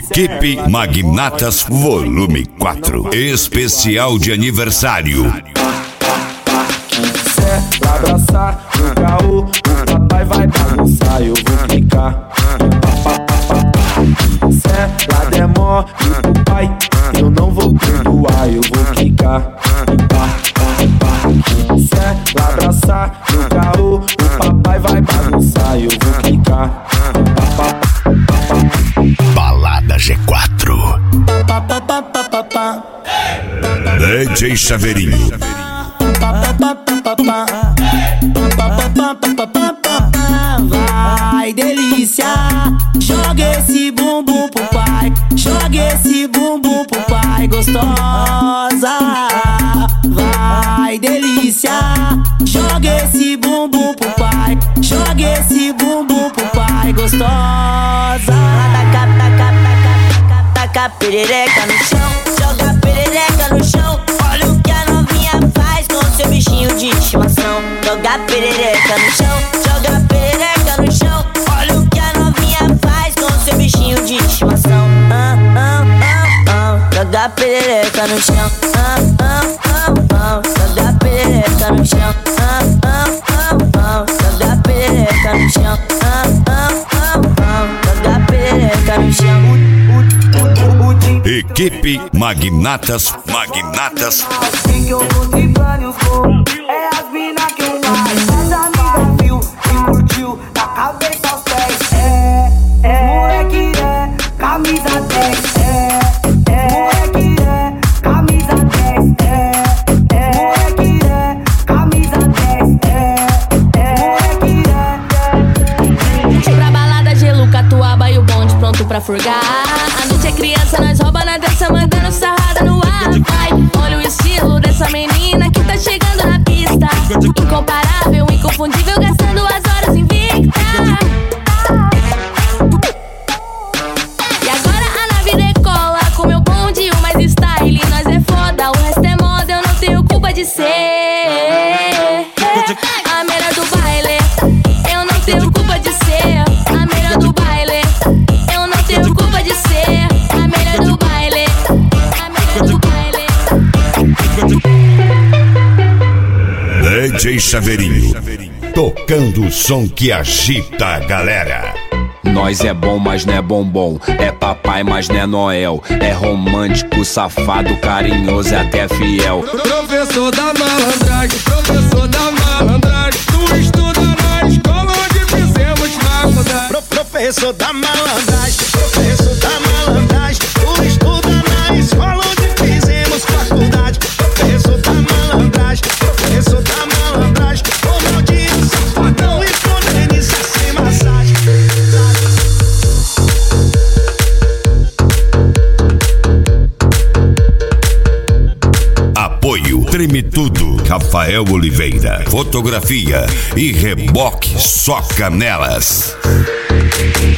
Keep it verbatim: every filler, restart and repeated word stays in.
Equipe Magnatas Volume quatro. Especial de aniversário. Quiser abraçar no caô, o papai vai bagunçar, eu vou clicar. Se lá demora pro pai, eu não vou perdoar, eu vou clicar. Se lá abraçar no caô, o papai vai bagunçar, eu vou clicar. Balada G quatro. D J Chaveirinho. Vai, delícia, joga esse bumbum pro pai, joga esse bumbum pro pai, gostosa. Vai, delícia, joga esse bumbum pro pai, joga esse bumbum pro pai, gostosa. Taca, taca, taca, taca, taca perereca no chão, joga perereca no chão. Olha o que a novinha faz com seu bichinho de estimação. Joga perereca no chão, joga perereca no chão. Olha o que a novinha faz com seu bichinho de estimação. Ah, ah, ah, ah. Joga perereca no chão. Ah, ah, ah, ah. Joga perereca no chão. Ah, ah, ah, ah. Joga perereca no chão. Ah, ah, ah, ah. Joga perereca no chão. Equipe Magnatas, Magnatas. Assim que eu vou driblando os gols, é as mina que eu mais. As amigas viu e curtiu, da cabeça aos pés. É, é, moleque é, camisa dez. É, é, moleque é, camisa dez. É, é, moleque é, camisa dez. É, é, moleque é. Pra balada, gelo, catuaba e o bonde pronto pra furgar. A noite é criança, nós rouba na dança, mandando sarrada no ar. Vai, olha o estilo dessa menina que tá chegando na pista. Incomparável, inconfundível, gastando as horas invicta. E agora a nave decola com meu bonde, o mais style. Nós é foda, o resto é moda, eu não tenho culpa de ser a melhor do baile. Eu não tenho culpa de ser a melhor do baile. Eu não tenho culpa de ser a melhor do baile. A melhor do baile. D J Chaveirinho, tocando o som que agita a galera. Nós é bom, mas não é bombom. É papai, mas não é Noel. É romântico, safado, carinhoso e até fiel. Professor da malandragem, professor da malandragem. Tu estuda na escola onde fizemos faculdade. Pro professor da malandragem, professor da malandragem. Tu estuda na escola onde fizemos faculdade. Professor da malandragem, professor da malandragem. Ô maldito safadão e condeniza sem massagem. Apoio Treme Tudo, Rafael Oliveira. Fotografia e reboque só canelas.